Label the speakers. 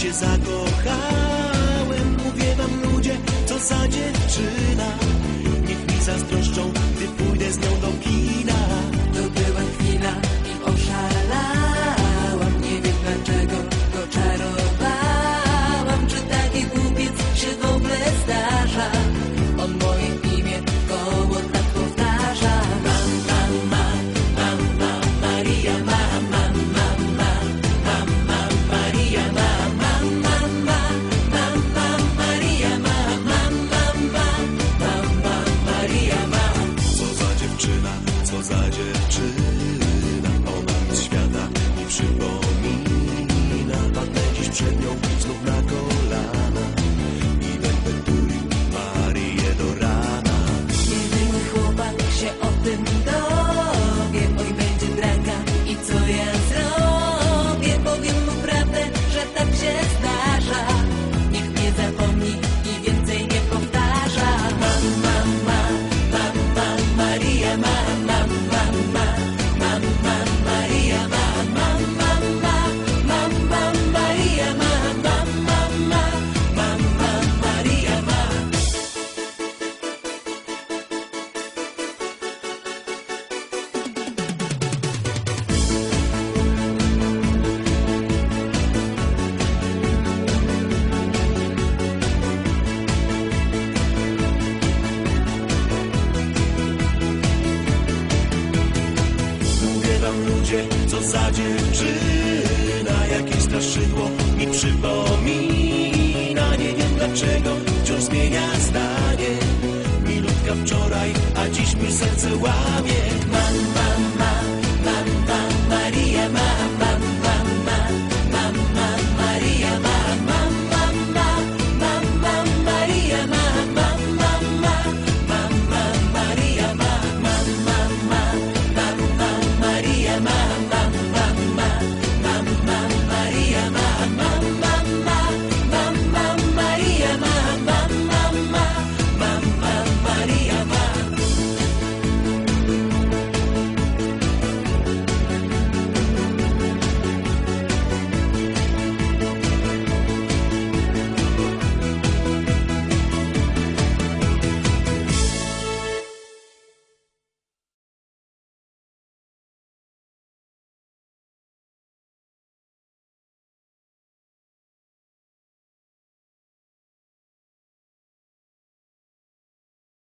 Speaker 1: się zakochałem. Mówię wam ludzie, co za dziewczyna. Niech mi zazdroszczą, gdy pójdę z nią do kina.
Speaker 2: To była chwila i oszalałam. Nie wiem dlaczego go czarowałam. Czy taki głupiec się w ogóle zdarza? On moje imię koło tak powtarza. Maria, Maria, Maria,
Speaker 1: Co za dziewczyna, co za dziewczyna. Ona nic świata mi przypomina. Padnę dziś przed nią znów na kolana i będę tulił Marię do rana.
Speaker 2: jedyny chłopak się o tym dowie. Oj, będzie draka i co ja zrobię? Powiem mu prawdę, że tak się zdarza. Niech nie zapomni i więcej nie powtarza. Maria, Maria,
Speaker 1: Mówię wam ludzie, co za dziewczyna. Jakieś straszydło mi przypomina. Nie wiem dlaczego wciąż zmienia zdanie. Milutka wczoraj, a dziś mi serce łamie.